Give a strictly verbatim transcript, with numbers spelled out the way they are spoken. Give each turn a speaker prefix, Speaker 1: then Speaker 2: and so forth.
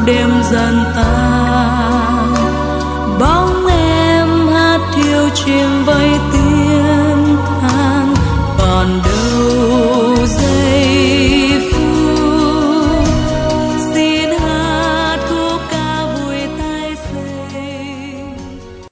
Speaker 1: đêm dần tan, bóng em hát thiêu chìm vây